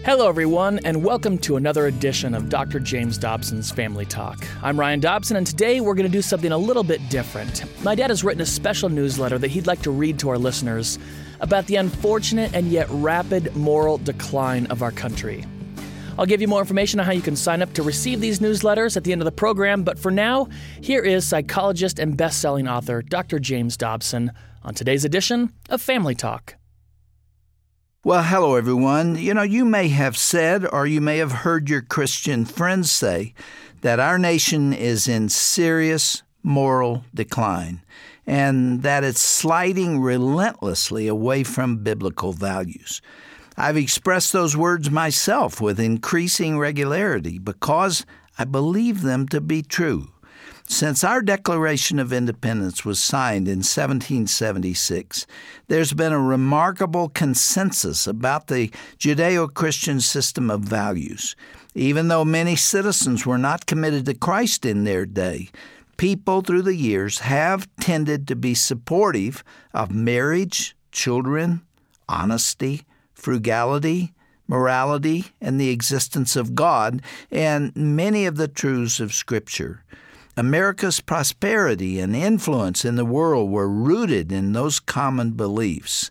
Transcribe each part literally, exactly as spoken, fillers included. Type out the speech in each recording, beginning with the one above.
Hello, everyone, and welcome to another edition of Doctor James Dobson's Family Talk. I'm Ryan Dobson, and today we're going to do something a little bit different. My dad has written a special newsletter that he'd like to read to our listeners about the unfortunate and yet rapid moral decline of our country. I'll give you more information on how you can sign up to receive these newsletters at the end of the program, but for now, here is psychologist and best-selling author Doctor James Dobson on today's edition of Family Talk. Well, hello, everyone. You know, you may have said or you may have heard your Christian friends say that our nation is in serious moral decline and that it's sliding relentlessly away from biblical values. I've expressed those words myself with increasing regularity because I believe them to be true. Since our Declaration of Independence was signed in seventeen seventy-six, there's been a remarkable consensus about the Judeo-Christian system of values. Even though many citizens were not committed to Christ in their day, people through the years have tended to be supportive of marriage, children, honesty, frugality, morality, and the existence of God, and many of the truths of Scripture. America's prosperity and influence in the world were rooted in those common beliefs.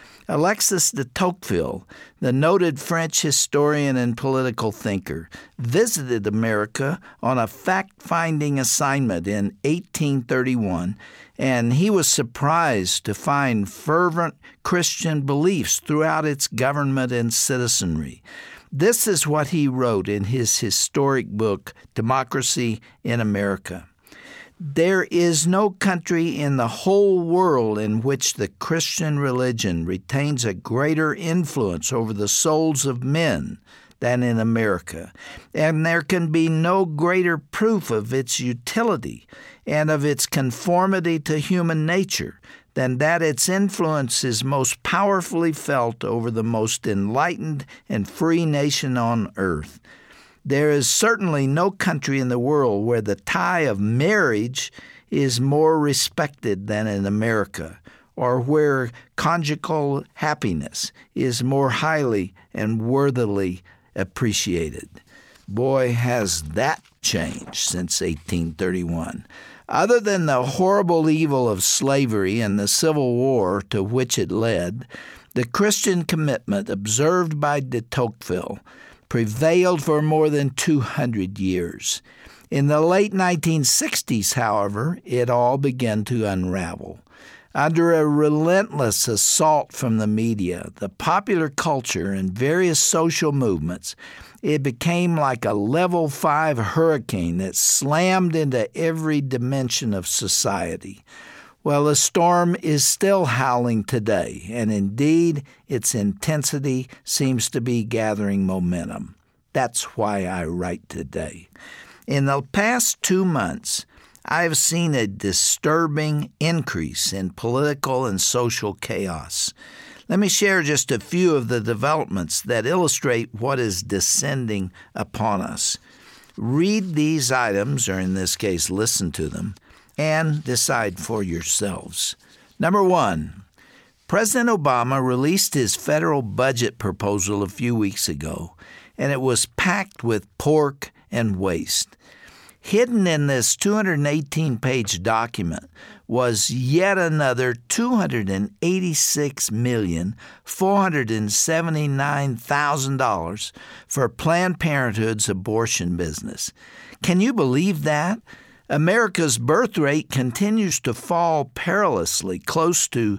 Alexis de Tocqueville, the noted French historian and political thinker, visited America on a fact-finding assignment in eighteen thirty-one, and he was surprised to find fervent Christian beliefs throughout its government and citizenry. This is what he wrote in his historic book, Democracy in America. There is no country in the whole world in which the Christian religion retains a greater influence over the souls of men than in America, and there can be no greater proof of its utility and of its conformity to human nature than that its influence is most powerfully felt over the most enlightened and free nation on earth. There is certainly no country in the world where the tie of marriage is more respected than in America, or where conjugal happiness is more highly and worthily appreciated. Boy, has that changed since eighteen thirty-one. Other than the horrible evil of slavery and the Civil War to which it led, the Christian commitment observed by de Tocqueville prevailed for more than two hundred years. In the late nineteen sixties, however, it all began to unravel. Under a relentless assault from the media, the popular culture, and various social movements, it became like a level five hurricane that slammed into every dimension of society. Well, the storm is still howling today, and indeed, its intensity seems to be gathering momentum. That's why I write today. In the past two months, I've seen a disturbing increase in political and social chaos. Let me share just a few of the developments that illustrate what is descending upon us. Read these items, or in this case, listen to them, and decide for yourselves. Number one, President Obama released his federal budget proposal a few weeks ago, and it was packed with pork and waste. Hidden in this two hundred eighteen page document was yet another two hundred eighty-six million, four hundred seventy-nine thousand dollars for Planned Parenthood's abortion business. Can you believe that? America's birth rate continues to fall perilously close to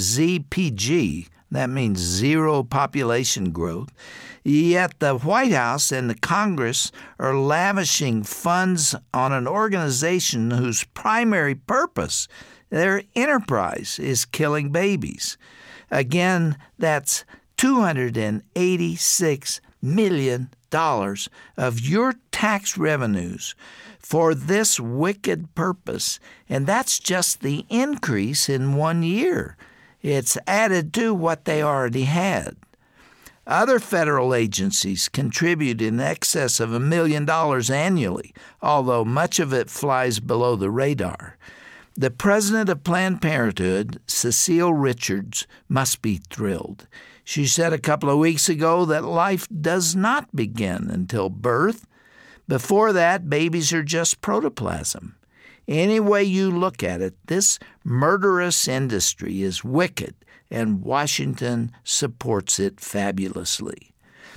Z P G. That means zero population growth. Yet the White House and the Congress are lavishing funds on an organization whose primary purpose, their enterprise, is killing babies. Again, that's two hundred eighty-six million dollars of your tax revenues for this wicked purpose, and that's just the increase in one year. It's added to what they already had. Other federal agencies contribute in excess of a million dollars annually, although much of it flies below the radar. The president of Planned Parenthood, Cecile Richards, must be thrilled. She said a couple of weeks ago that life does not begin until birth. Before that, babies are just protoplasm. Any way you look at it, this murderous industry is wicked, and Washington supports it fabulously.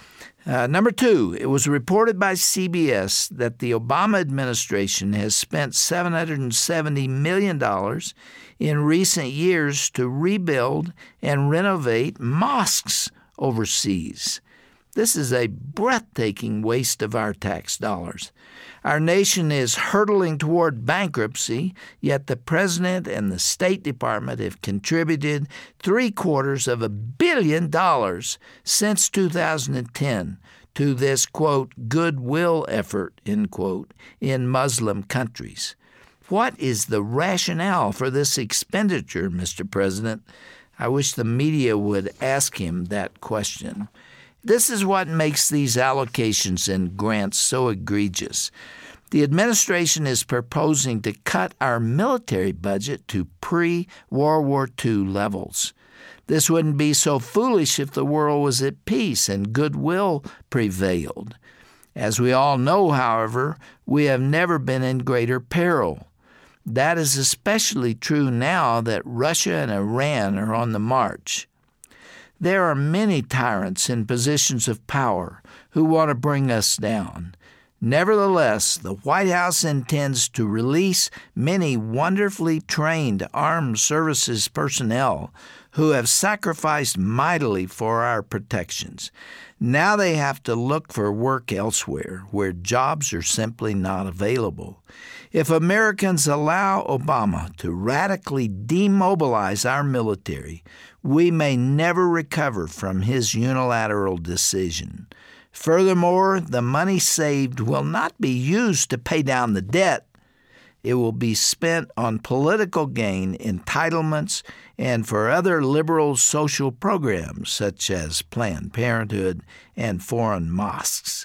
Uh, number two, it was reported by C B S that the Obama administration has spent seven hundred seventy million dollars in recent years to rebuild and renovate mosques overseas. This is a breathtaking waste of our tax dollars. Our nation is hurtling toward bankruptcy, yet the President and the State Department have contributed three-quarters of a billion dollars since two thousand ten to this, quote, goodwill effort, end quote, in Muslim countries. What is the rationale for this expenditure, Mister President? I wish the media would ask him that question. This is what makes these allocations and grants so egregious. The administration is proposing to cut our military budget to pre-World War Two levels. This wouldn't be so foolish if the world was at peace and goodwill prevailed. As we all know, however, we have never been in greater peril. That is especially true now that Russia and Iran are on the march. There are many tyrants in positions of power who want to bring us down. Nevertheless, the White House intends to release many wonderfully trained armed services personnel who have sacrificed mightily for our protections. Now they have to look for work elsewhere, where jobs are simply not available. If Americans allow Obama to radically demobilize our military, we may never recover from his unilateral decision. Furthermore, the money saved will not be used to pay down the debt. It will be spent on political gain, entitlements, and for other liberal social programs such as Planned Parenthood and foreign mosques.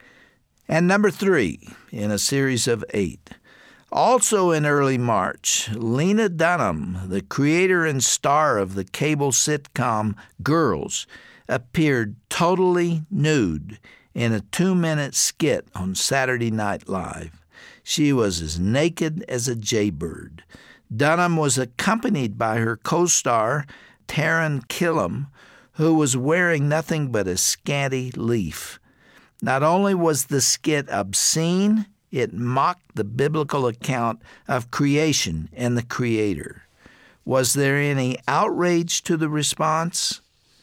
And number three, in a series of eight, also in early March, Lena Dunham, the creator and star of the cable sitcom Girls, appeared totally nude in a two-minute skit on Saturday Night Live. She was as naked as a jaybird. Dunham was accompanied by her co-star, Taran Killam, who was wearing nothing but a scanty leaf. Not only was the skit obscene, it mocked the biblical account of creation and the Creator. Was there any outrage to the response?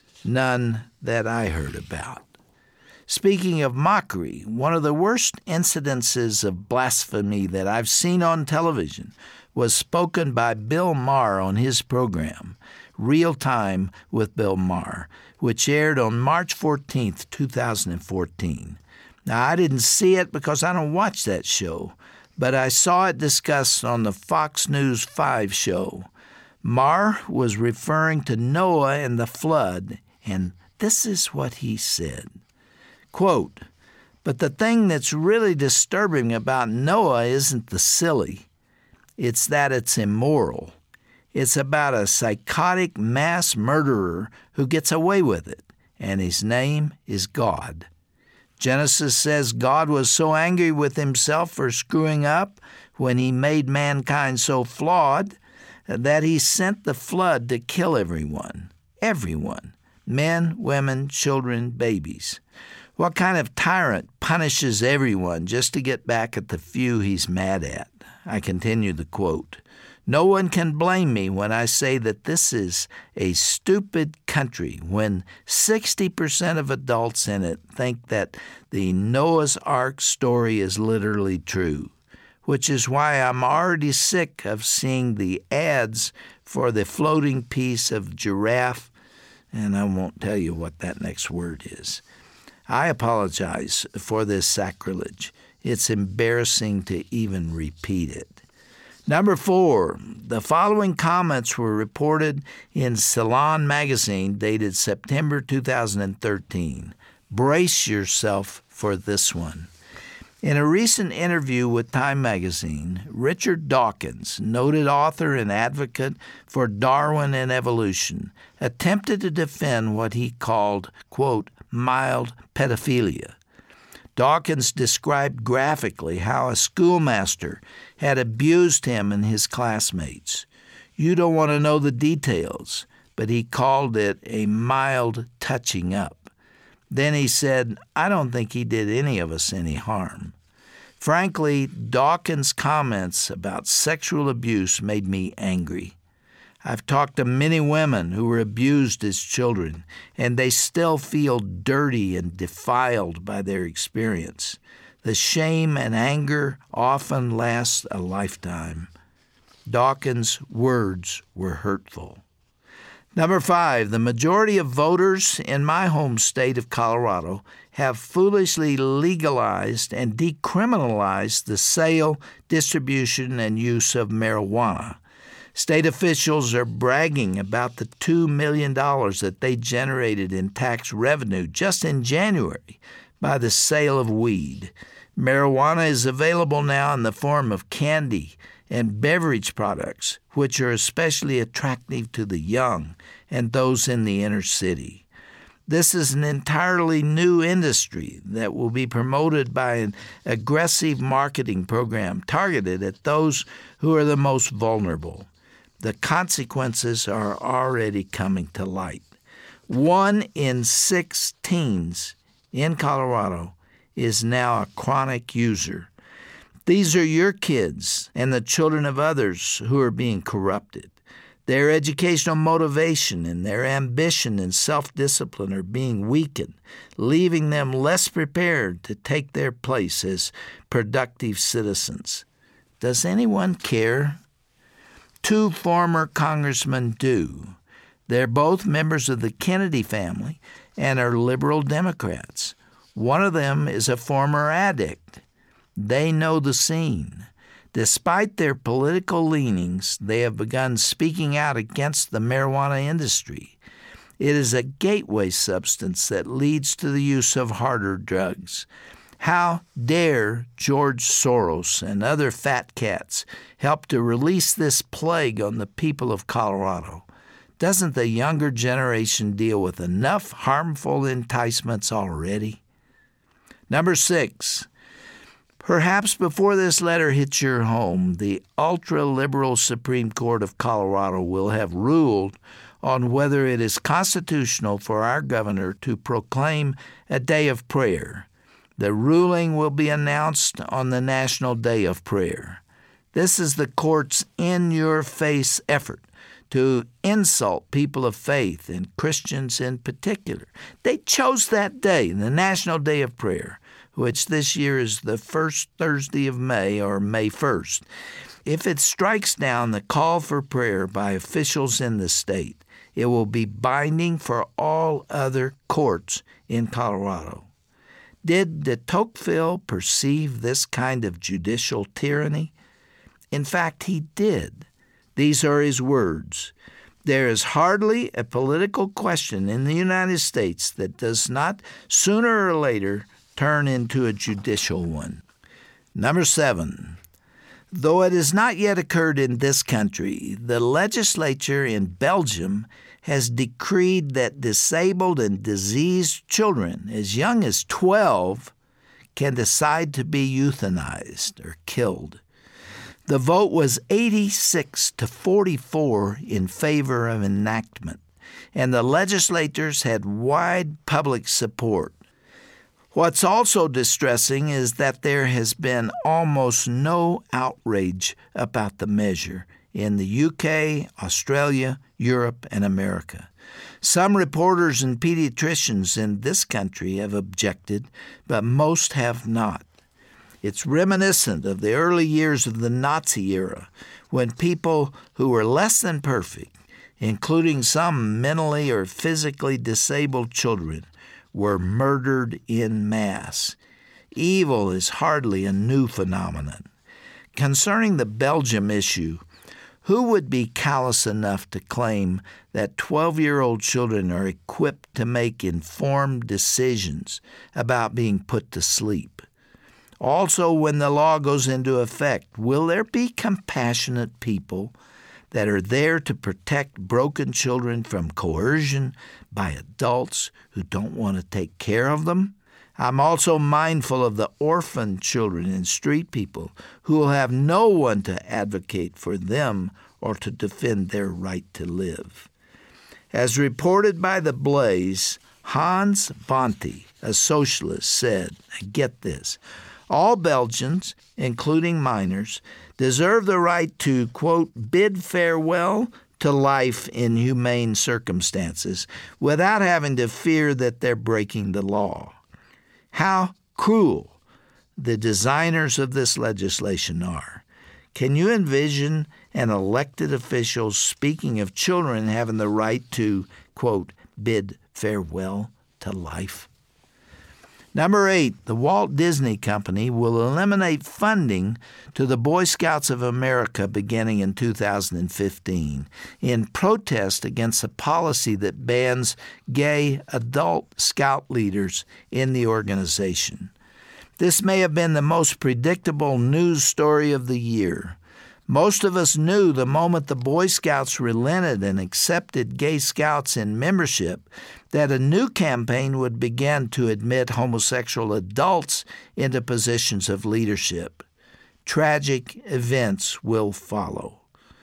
None that I heard about. Speaking of mockery, one of the worst incidences of blasphemy that I've seen on television was spoken by Bill Maher on his program, Real Time with Bill Maher, which aired on March fourteenth, two thousand fourteen. Now, I didn't see it because I don't watch that show, but I saw it discussed on the Fox News five show. Maher was referring to Noah and the flood, and this is what he said. Quote, "But the thing that's really disturbing about Noah isn't the silly. It's that it's immoral. It's about a psychotic mass murderer who gets away with it, and his name is God. Genesis says God was so angry with himself for screwing up when he made mankind so flawed that he sent the flood to kill everyone. Everyone. Men, women, children, babies. What kind of tyrant punishes everyone just to get back at the few he's mad at?" I continue the quote. "No one can blame me when I say that this is a stupid country when sixty percent of adults in it think that the Noah's Ark story is literally true, which is why I'm already sick of seeing the ads for the floating piece of giraffe, and I won't tell you what that next word is. I apologize for this sacrilege. It's embarrassing to even repeat it." Number four, the following comments were reported in Salon magazine dated September two thousand thirteen. Brace yourself for this one. In a recent interview with Time magazine, Richard Dawkins, noted author and advocate for Darwin and evolution, attempted to defend what he called, quote, mild pedophilia. Dawkins described graphically how a schoolmaster had abused him and his classmates. You don't want to know the details, but he called it a mild touching up. Then he said, I don't think he did any of us any harm. Frankly, Dawkins' comments about sexual abuse made me angry. I've talked to many women who were abused as children, and they still feel dirty and defiled by their experience. The shame and anger often last a lifetime. Dawkins' words were hurtful. Number five, the majority of voters in my home state of Colorado have foolishly legalized and decriminalized the sale, distribution, and use of marijuana. State officials are bragging about the two million dollars that they generated in tax revenue just in January by the sale of weed. Marijuana is available now in the form of candy and beverage products, which are especially attractive to the young and those in the inner city. This is an entirely new industry that will be promoted by an aggressive marketing program targeted at those who are the most vulnerable. The consequences are already coming to light. One in six teens in Colorado is now a chronic user. These are your kids and the children of others who are being corrupted. Their educational motivation and their ambition and self-discipline are being weakened, leaving them less prepared to take their place as productive citizens. Does anyone care? Two former congressmen do. They're both members of the Kennedy family and are liberal Democrats. One of them is a former addict. They know the scene. Despite their political leanings, they have begun speaking out against the marijuana industry. It is a gateway substance that leads to the use of harder drugs. How dare George Soros and other fat cats help to release this plague on the people of Colorado? Doesn't the younger generation deal with enough harmful enticements already? Number six, perhaps before this letter hits your home, the ultra-liberal Supreme Court of Colorado will have ruled on whether it is constitutional for our governor to proclaim a day of prayer. The ruling will be announced on the National Day of Prayer. This is the court's in-your-face effort to insult people of faith and Christians in particular. They chose that day, the National Day of Prayer, which this year is the first Thursday of May, or May first. If it strikes down the call for prayer by officials in the state, it will be binding for all other courts in Colorado. Did de Tocqueville perceive this kind of judicial tyranny? In fact, he did. These are his words. There is hardly a political question in the United States that does not sooner or later turn into a judicial one. Number seven, though it has not yet occurred in this country, the legislature in Belgium has decreed that disabled and diseased children as young as twelve can decide to be euthanized or killed. The vote was eighty-six to forty-four in favor of enactment, and the legislators had wide public support. What's also distressing is that there has been almost no outrage about the measure in the U K, Australia, Europe, and America. Some reporters and pediatricians in this country have objected, but most have not. It's reminiscent of the early years of the Nazi era, when people who were less than perfect, including some mentally or physically disabled children, were murdered en masse. Evil is hardly a new phenomenon. Concerning the Belgium issue, who would be callous enough to claim that twelve-year-old children are equipped to make informed decisions about being put to sleep? Also, when the law goes into effect, will there be compassionate people that are there to protect broken children from coercion by adults who don't want to take care of them? I'm also mindful of the orphan children and street people who will have no one to advocate for them or to defend their right to live. As reported by The Blaze, Hans Bonte, a socialist, said, get this, all Belgians, including minors, deserve the right to, quote, bid farewell to life in humane circumstances without having to fear that they're breaking the law. How cruel the designers of this legislation are. Can you envision an elected official speaking of children having the right to, quote, bid farewell to life? Number eight, the Walt Disney Company will eliminate funding to the Boy Scouts of America beginning in two thousand fifteen in protest against a policy that bans gay adult scout leaders in the organization. This may have been the most predictable news story of the year. Most of us knew the moment the Boy Scouts relented and accepted gay scouts in membership that a new campaign would begin to admit homosexual adults into positions of leadership. Tragic events will follow.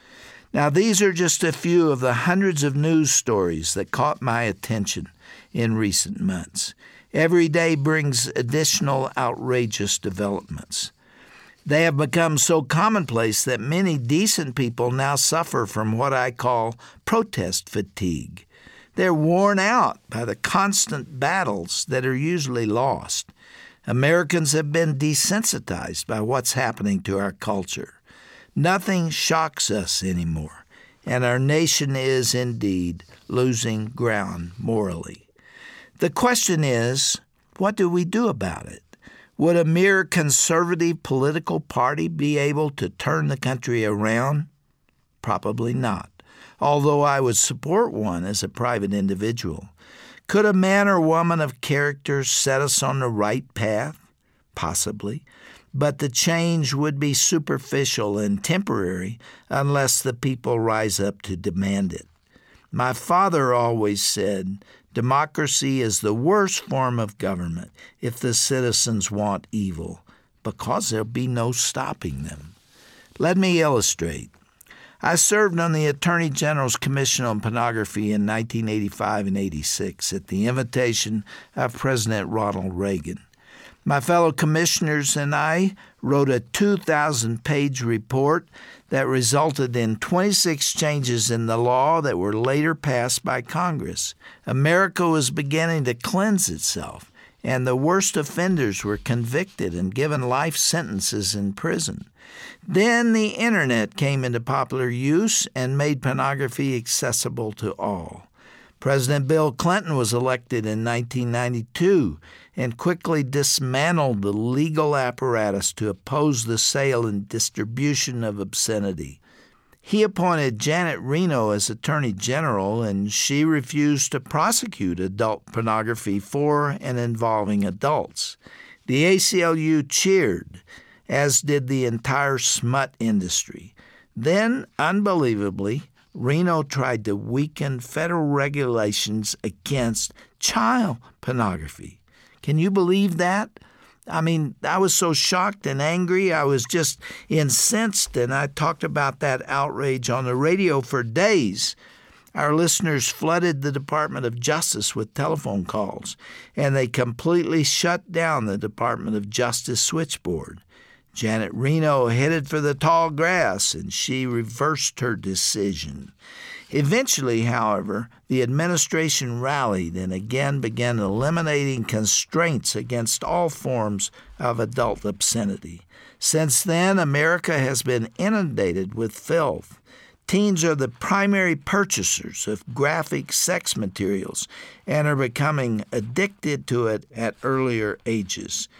Now, these are just a few of the hundreds of news stories that caught my attention in recent months. Every day brings additional outrageous developments. They have become so commonplace that many decent people now suffer from what I call protest fatigue. They're worn out by the constant battles that are usually lost. Americans have been desensitized by what's happening to our culture. Nothing shocks us anymore, and our nation is indeed losing ground morally. The question is, what do we do about it? Would a mere conservative political party be able to turn the country around? Probably not, although I would support one as a private individual. Could a man or woman of character set us on the right path? Possibly, but the change would be superficial and temporary unless the people rise up to demand it. My father always said, democracy is the worst form of government if the citizens want evil, because there'll be no stopping them. Let me illustrate. I served on the Attorney General's Commission on Pornography in nineteen eighty-five and eighty-six at the invitation of President Ronald Reagan. My fellow commissioners and I wrote a two thousand page report that resulted in twenty-six changes in the law that were later passed by Congress. America was beginning to cleanse itself, and the worst offenders were convicted and given life sentences in prison. Then the Internet came into popular use and made pornography accessible to all. President Bill Clinton was elected in nineteen ninety-two and quickly dismantled the legal apparatus to oppose the sale and distribution of obscenity. He appointed Janet Reno as Attorney General, and she refused to prosecute adult pornography for and involving adults. The A C L U cheered, as did the entire smut industry. Then, unbelievably, Reno tried to weaken federal regulations against child pornography. Can you believe that? I mean, I was so shocked and angry. I was just incensed, and I talked about that outrage on the radio for days. Our listeners flooded the Department of Justice with telephone calls, and they completely shut down the Department of Justice switchboard. Janet Reno headed for the tall grass, and she reversed her decision. Eventually, however, the administration rallied and again began eliminating constraints against all forms of adult obscenity. Since then, America has been inundated with filth. Teens are the primary purchasers of graphic sex materials and are becoming addicted to it at earlier ages.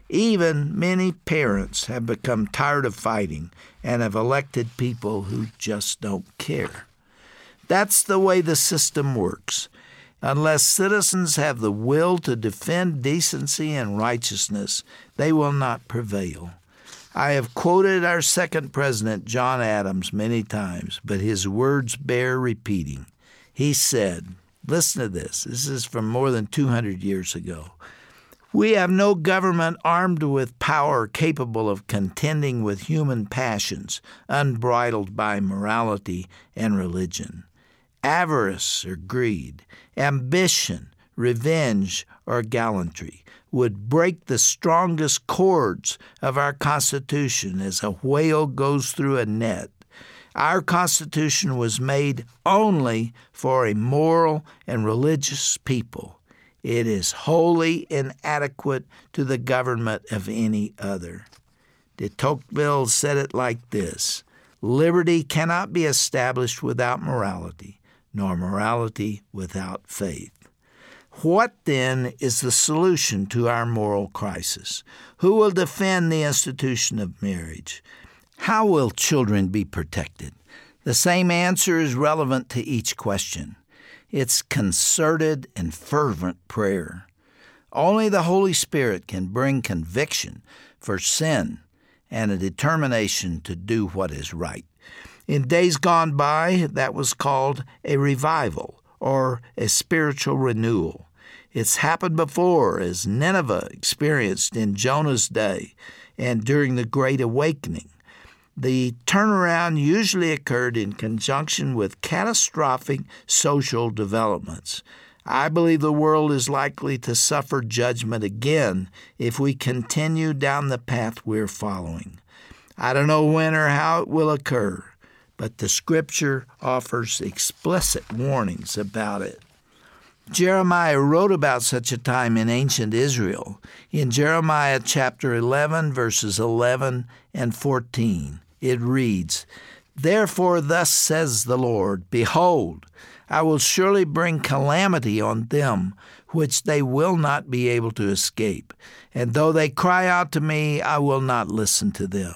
Even many parents have become tired of fighting and have elected people who just don't care. That's the way the system works. Unless citizens have the will to defend decency and righteousness, they will not prevail. I have quoted our second president, John Adams, many times, but his words bear repeating. He said, listen to this, this is from more than two hundred years ago, "We have no government armed with power capable of contending with human passions, unbridled by morality and religion. Avarice or greed, ambition, revenge, or gallantry would break the strongest cords of our Constitution as a whale goes through a net. Our Constitution was made only for a moral and religious people. It is wholly inadequate to the government of any other." De Tocqueville said it like this, "Liberty cannot be established without morality, nor morality without faith." What, then, is the solution to our moral crisis? Who will defend the institution of marriage? How will children be protected? The same answer is relevant to each question. It's concerted and fervent prayer. Only the Holy Spirit can bring conviction for sin and a determination to do what is right. In days gone by, that was called a revival or a spiritual renewal. It's happened before, as Nineveh experienced in Jonah's day and during the Great Awakening. The turnaround usually occurred in conjunction with catastrophic social developments. I believe the world is likely to suffer judgment again if we continue down the path we're following. I don't know when or how it will occur, but the Scripture offers explicit warnings about it. Jeremiah wrote about such a time in ancient Israel in Jeremiah chapter eleven, verses eleven and fourteen. It reads, "Therefore thus says the Lord, Behold, I will surely bring calamity on them, which they will not be able to escape. And though they cry out to me, I will not listen to them.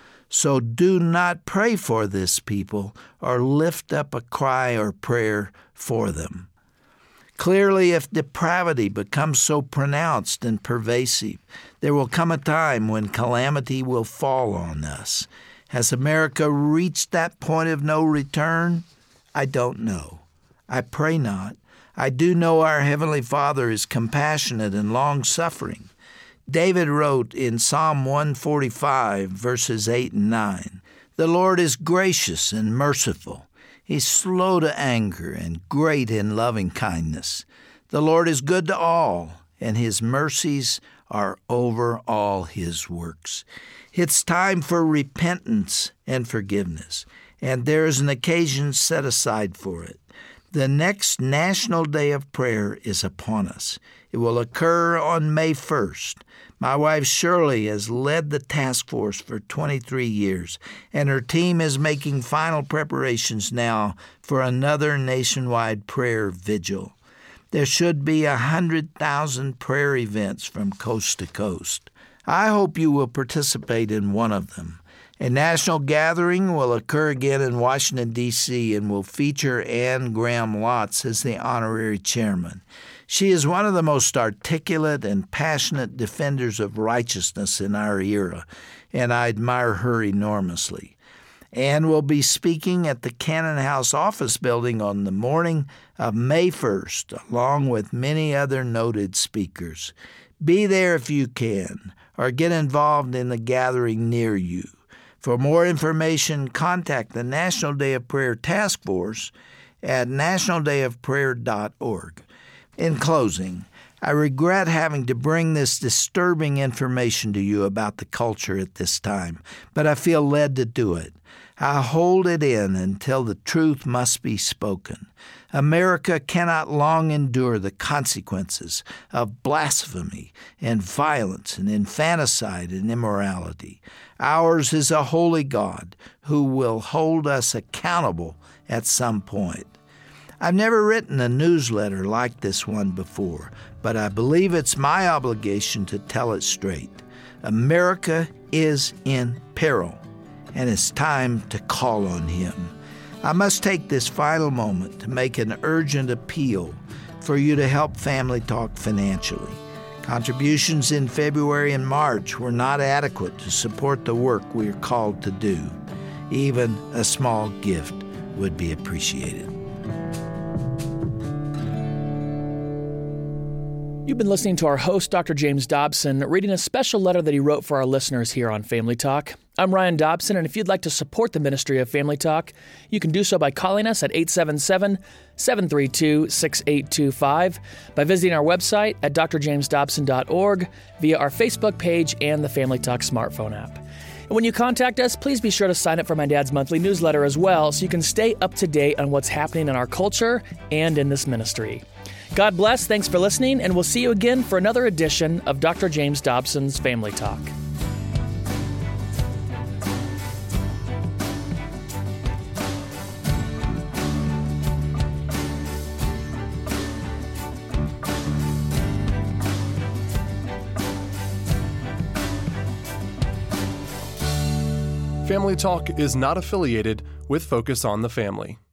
So do not pray for this people, or lift up a cry or prayer for them." Clearly, if depravity becomes so pronounced and pervasive, there will come a time when calamity will fall on us. Has America reached that point of no return? I don't know. I pray not. I do know our Heavenly Father is compassionate and long-suffering. David wrote in Psalm one forty-five, verses eight and nine, "The Lord is gracious and merciful. He's slow to anger and great in loving kindness. The Lord is good to all, and His mercies are over all His works." It's time for repentance and forgiveness, and there is an occasion set aside for it. The next National Day of Prayer is upon us. It will occur on May first. My wife Shirley has led the task force for twenty-three years, and her team is making final preparations now for another nationwide prayer vigil. There should be one hundred thousand prayer events from coast to coast. I hope you will participate in one of them. A national gathering will occur again in Washington, D C, and will feature Anne Graham Lotz as the honorary chairman. She is one of the most articulate and passionate defenders of righteousness in our era, and I admire her enormously. Anne will be speaking at the Cannon House office building on the morning of May first, along with many other noted speakers. Be there if you can, or get involved in the gathering near you. For more information, contact the National Day of Prayer Task Force at national day of prayer dot org. In closing, I regret having to bring this disturbing information to you about the culture at this time, but I feel led to do it. I hold it in until the truth must be spoken. America cannot long endure the consequences of blasphemy and violence and infanticide and immorality. Ours is a holy God who will hold us accountable at some point. I've never written a newsletter like this one before, but I believe it's my obligation to tell it straight. America is in peril, and it's time to call on Him. I must take this final moment to make an urgent appeal for you to help Family Talk financially. Contributions in February and March were not adequate to support the work we are called to do. Even a small gift would be appreciated. You've been listening to our host, Doctor James Dobson, reading a special letter that he wrote for our listeners here on Family Talk. I'm Ryan Dobson, and if you'd like to support the ministry of Family Talk, you can do so by calling us at eight seven seven, seven three two, six eight two five, by visiting our website at d r james dobson dot org, via our Facebook page and the Family Talk smartphone app. And when you contact us, please be sure to sign up for my dad's monthly newsletter as well, so you can stay up to date on what's happening in our culture and in this ministry. God bless, thanks for listening, and we'll see you again for another edition of Doctor James Dobson's Family Talk. Family Talk is not affiliated with Focus on the Family.